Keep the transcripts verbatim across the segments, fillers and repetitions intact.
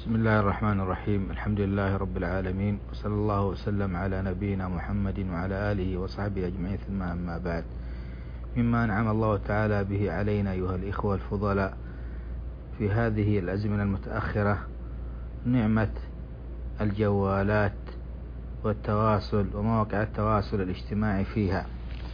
بسم الله الرحمن الرحيم. الحمد لله رب العالمين، وصلى الله وسلم على نبينا محمد وعلى آله وصحبه أجمعين، ثم أما بعد. مما أنعم الله تعالى به علينا أيها الإخوة الفضلاء في هذه الأزمنة المتأخرة نعمة الجوالات والتواصل ومواقع التواصل الاجتماعي فيها،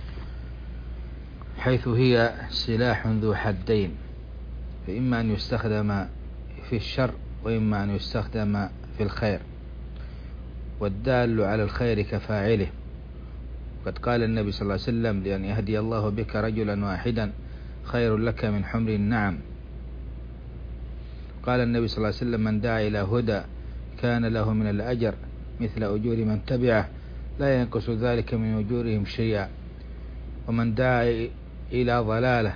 حيث هي سلاح ذو حدين، فإما أن يستخدم في الشر وإما أن يستخدم في الخير، والدال على الخير كفاعله. قد قال النبي صلى الله عليه وسلم: لأن يهدي الله بك رجلا واحدا خير لك من حمر النعم. قال النبي صلى الله عليه وسلم: من دعا إلى هدى كان له من الأجر مثل أجور من تبعه لا ينقص ذلك من أجورهم شيئا، ومن دعا إلى ضلالة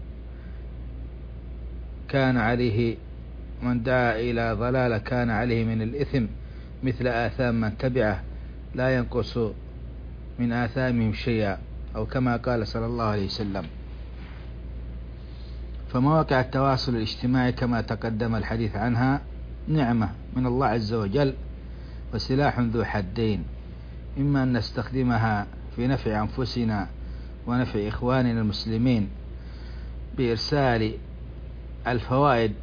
كان عليه من دعا إلى ضلالة كان عليه من الإثم مثل آثام من تبعه لا ينقص من آثامهم شيئا، أو كما قال صلى الله عليه وسلم. فمواقع التواصل الاجتماعي كما تقدم الحديث عنها نعمة من الله عز وجل وسلاح ذو حدين، إما أن نستخدمها في نفع أنفسنا ونفع إخواننا المسلمين بإرسال الفوائد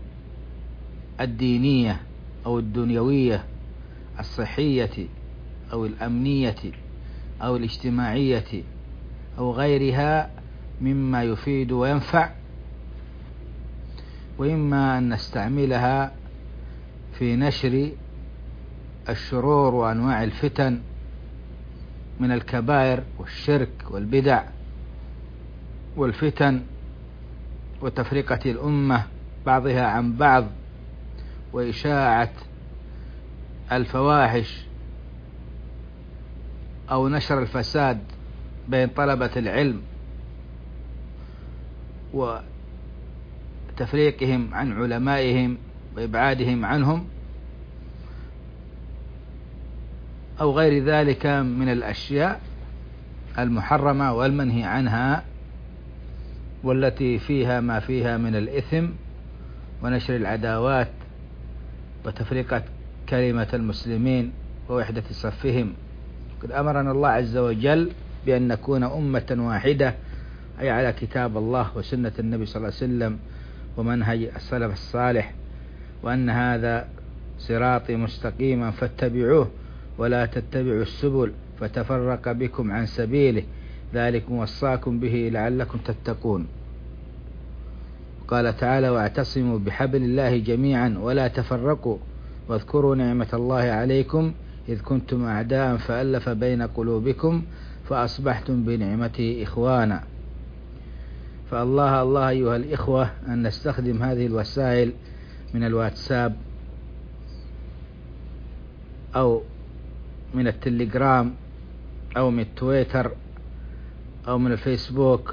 الدينية أو الدنيوية الصحية أو الأمنية أو الاجتماعية أو غيرها مما يفيد وينفع، وإما أن نستعملها في نشر الشرور وأنواع الفتن من الكبائر والشرك والبدع والفتن وتفرقة الأمة بعضها عن بعض وإشاعة الفواحش أو نشر الفساد بين طلبة العلم وتفريقهم عن علمائهم وإبعادهم عنهم أو غير ذلك من الأشياء المحرمة والمنهي عنها، والتي فيها ما فيها من الإثم ونشر العداوات وتفرقة كلمة المسلمين ووحدة صفهم. قد أمرنا الله عز وجل بأن نكون أمة واحدة، أي على كتاب الله وسنة النبي صلى الله عليه وسلم ومنهج السلف الصالح، وأن هذا صراطي مستقيما فاتبعوه ولا تتبعوا السبل فتفرق بكم عن سبيله ذلكم وصاكم به لعلكم تتقون. قال تعالى: واعتصموا بحبل الله جميعا ولا تفرقوا واذكروا نعمة الله عليكم إذ كنتم أعداء فألف بين قلوبكم فأصبحتم بنعمته إخوانا. فالله الله أيها الإخوة أن نستخدم هذه الوسائل من الواتساب أو من التليجرام أو من التويتر أو من الفيسبوك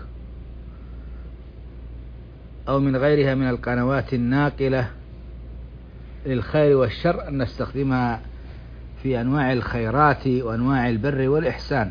أو من غيرها من القنوات الناقلة للخير والشر، أن نستخدمها في أنواع الخيرات وأنواع البر والإحسان.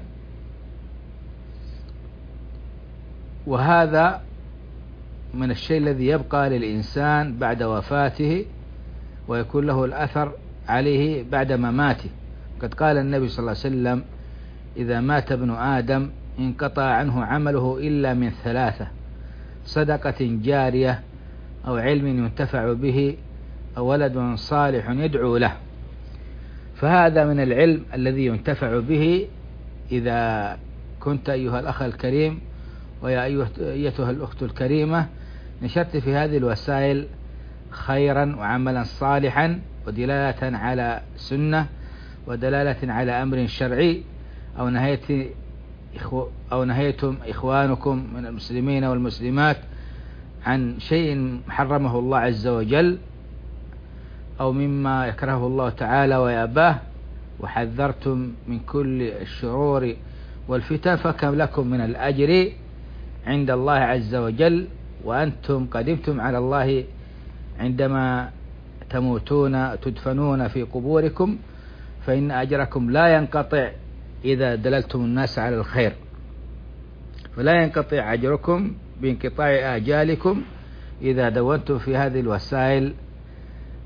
وهذا من الشيء الذي يبقى للإنسان بعد وفاته ويكون له الأثر عليه بعد مماته. قد قال النبي صلى الله عليه وسلم: إذا مات ابن آدم انقطع عنه عمله إلا من ثلاثة: صدقة جارية أو علم ينتفع به أو ولد صالح يدعو له. فهذا من العلم الذي ينتفع به إذا كنت أيها الأخ الكريم ويا أيتها الأخت الكريمة نشرت في هذه الوسائل خيرا وعملا صالحا ودلالة على سنة ودلالة على أمر شرعي، أو نهيت أو نهيتم إخوانكم من المسلمين والمسلمات عن شيء حرمه الله عز وجل أو مما يكرهه الله تعالى ويأباه، وحذرتم من كل الشرور والفتن، فكم لكم من الأجر عند الله عز وجل، وأنتم قدمتم على الله عندما تموتون تدفنون في قبوركم، فإن أجركم لا ينقطع إذا دللتم الناس على الخير، فلا ينقطع أجركم بانقطاع آجالكم إذا دونتم في هذه الوسائل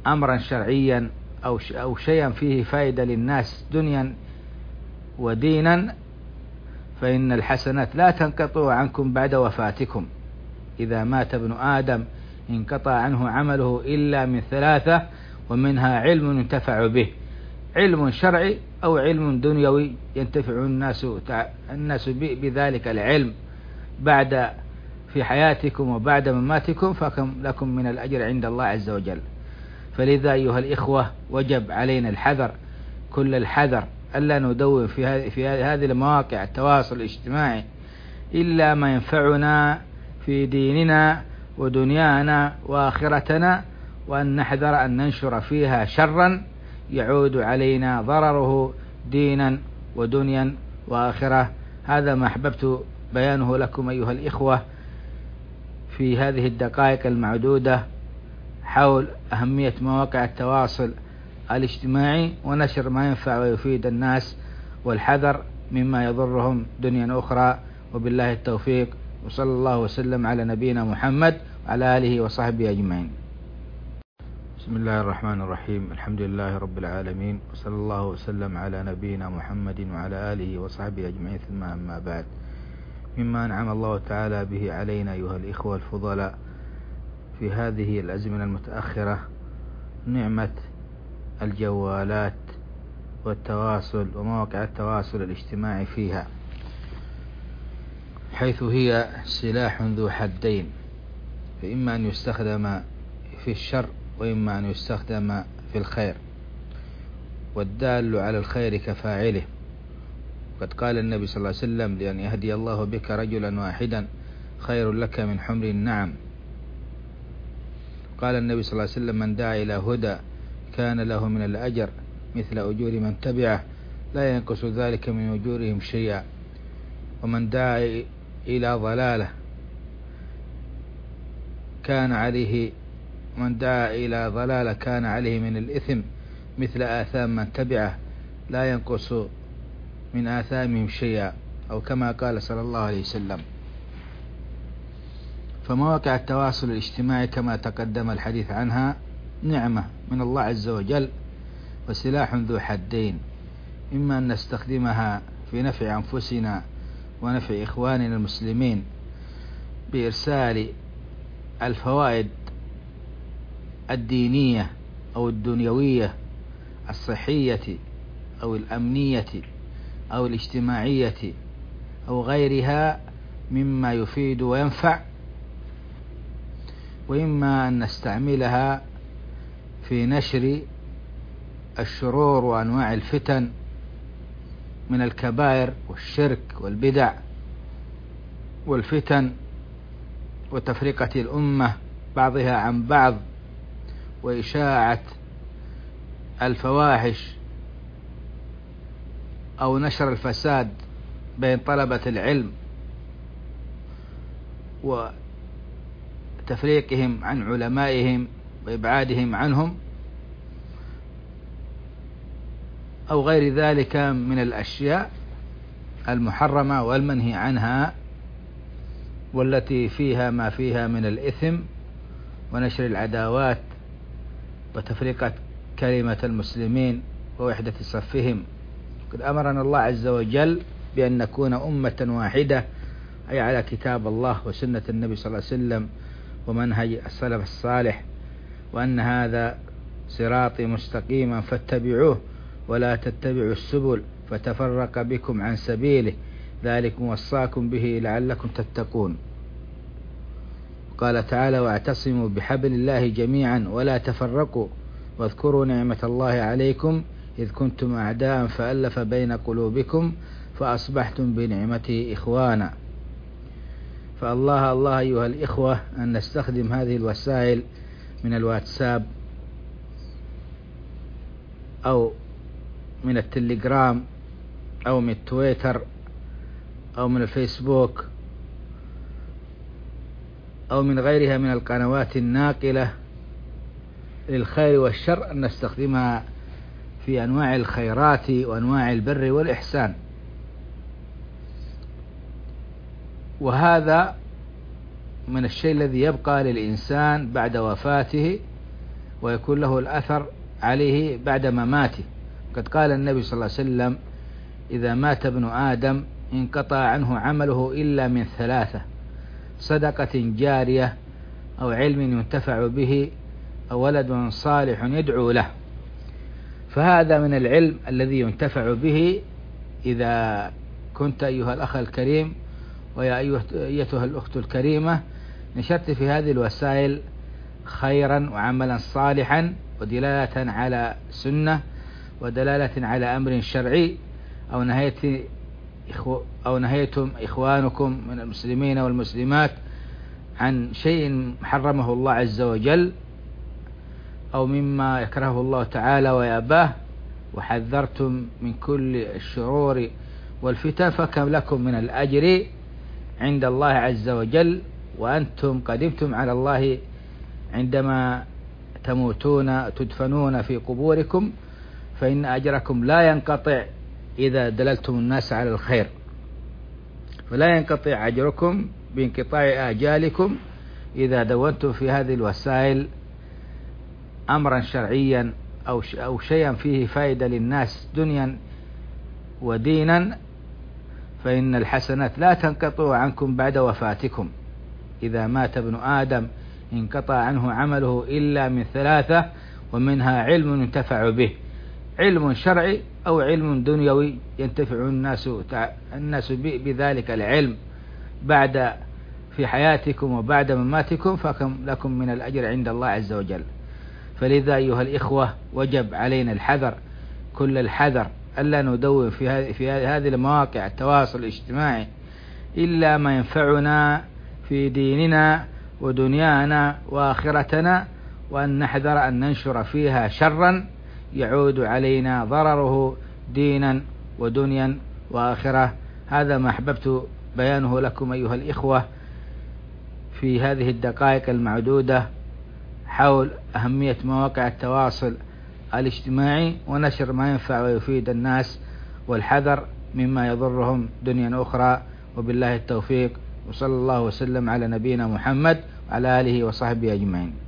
أمرا شرعيا أو أو شيئا فيه فائدة للناس دنيا ودينا، فإن الحسنات لا تنقطع عنكم بعد وفاتكم. إذا مات ابن آدم انقطع عنه عمله إلا من ثلاثة، ومنها علم ينتفع به، علم شرعي أو علم دنيوي ينتفع الناس الناس بذلك العلم بعد في حياتكم وبعد مماتكم، فكم لكم من الأجر عند الله عز وجل. فلذا أيها الإخوة وجب علينا الحذر، كل الحذر، ألا ندون في هذه في هذه المواقع التواصل الاجتماعي إلا ما ينفعنا في ديننا ودنيانا وآخرتنا، وأن نحذر أن ننشر فيها شرا يعود علينا ضرره دينا ودنيا وآخرة. هذا ما أحببت بيانه لكم أيها الإخوة في هذه الدقائق المعدودة حول أهمية مواقع التواصل الاجتماعي ونشر ما ينفع ويفيد الناس، والحذر مما يضرهم دنيا أخرى. وبالله التوفيق، وصلى الله وسلم على نبينا محمد وعلى آله وصحبه أجمعين. بسم الله الرحمن الرحيم، الحمد لله رب العالمين، وصلى الله وسلم على نبينا محمد وعلى آله وصحبه أجمعين، ثم أما بعد. مما أنعم الله تعالى به علينا أيها الإخوة الفضلاء في هذه الأزمنة المتأخرة نعمة الجوالات والتواصل ومواقع التواصل الاجتماعي فيها، حيث هي سلاح ذو حدين، فإما أن يستخدم في الشر وإما أن يستخدم في الخير، والدال على الخير كفاعله. وقد قال النبي صلى الله عليه وسلم: لأن يهدي الله بك رجلا واحدا خير لك من حمر النعم. قال النبي صلى الله عليه وسلم: من دعا إلى هدى كان له من الأجر مثل أجور من تبعه لا ينقص ذلك من أجورهم شيئا، ومن دعا إلى ضلالة كان عليه من دعا إلى ضلالة كان عليه من الإثم مثل آثام من تبعه لا ينقص من آثامهم شيئا، أو كما قال صلى الله عليه وسلم. فمواقع التواصل الاجتماعي كما تقدم الحديث عنها نعمة من الله عز وجل وسلاح ذو حدين، إما أن نستخدمها في نفع أنفسنا ونفع إخواننا المسلمين بإرسال الفوائد الدينية أو الدنيوية الصحية أو الأمنية أو الاجتماعية أو غيرها مما يفيد وينفع، وإما أن نستعملها في نشر الشرور وأنواع الفتن من الكبائر والشرك والبدع والفتن وتفرقة الأمة بعضها عن بعض وإشاعة الفواحش أو نشر الفساد بين طلبة العلم وتفريقهم عن علمائهم وإبعادهم عنهم، أو غير ذلك من الأشياء المحرمة والمنهي عنها، والتي فيها ما فيها من الإثم ونشر العداوات وتفرقة كلمة المسلمين ووحدة صفهم. قد أمرنا الله عز وجل بأن نكون أمة واحدة، أي على كتاب الله وسنة النبي صلى الله عليه وسلم ومنهج السلف الصالح، وأن هذا صراطي مستقيما فاتبعوه ولا تتبعوا السبل فتفرق بكم عن سبيله ذلكم وصاكم به لعلكم تتقون. قال تعالى: واعتصموا بحبل الله جميعا ولا تفرقوا واذكروا نعمة الله عليكم إذ كنتم أعداء فألف بين قلوبكم فأصبحتم بنعمته إخوانا. فالله الله أيها الإخوة أن نستخدم هذه الوسائل من الواتساب أو من التليجرام أو من تويتر أو من الفيسبوك أو من غيرها من القنوات الناقلة للخير والشر، أن نستخدمها في أنواع الخيرات وأنواع البر والإحسان. وهذا من الشيء الذي يبقى للإنسان بعد وفاته ويكون له الأثر عليه بعد مماته. قد قال النبي صلى الله عليه وسلم: إذا مات ابن آدم انقطع عنه عمله إلا من ثلاثة: صدقة جارية، أو علم ينتفع به، أو ولد صالح يدعو له. فهذا من العلم الذي ينتفع به. إذا كنت أيها الأخ الكريم ويا أيتها الأخت الكريمة نشرت في هذه الوسائل خيرا وعملا صالحا ودلالة على سنة ودلالة على أمر شرعي، أو نهيت أو نهيتم إخوانكم من المسلمين والمسلمات عن شيء حرمه الله عز وجل أو مما يكرهه الله تعالى ويأباه، وحذرتم من كل الشرور والفتن، فكم لكم من الأجر عند الله عز وجل، وأنتم قدمتم على الله عندما تموتون تدفنون في قبوركم، فإن أجركم لا ينقطع إذا دللتم الناس على الخير، فلا ينقطع أجركم بانقطاع آجالكم إذا دونتم في هذه الوسائل أمرا شرعيا أو أو شيئا فيه فائدة للناس دنيا ودينا، فإن الحسنات لا تنقطع عنكم بعد وفاتكم. إذا مات ابن آدم انقطع عنه عمله إلا من ثلاثة، ومنها علم ينتفع به، علم شرعي أو علم دنيوي ينتفع الناس الناس بذلك العلم بعد في حياتكم وبعد مماتكم، فكم لكم من الأجر عند الله عز وجل. فلذا أيها الإخوة وجب علينا الحذر، كل الحذر، ألا ندون في هذه في هذه المواقع التواصل الاجتماعي إلا ما ينفعنا في ديننا ودنيانا وآخرتنا، وأن نحذر أن ننشر فيها شرا يعود علينا ضرره دينا ودنيا وآخرة. هذا ما أحببت بيانه لكم أيها الإخوة في هذه الدقائق المعدودة حول أهمية مواقع التواصل الاجتماعي ونشر ما ينفع ويفيد الناس، والحذر مما يضرهم دنيا أخرى. وبالله التوفيق، وصلى الله وسلم على نبينا محمد وعلى آله وصحبه أجمعين.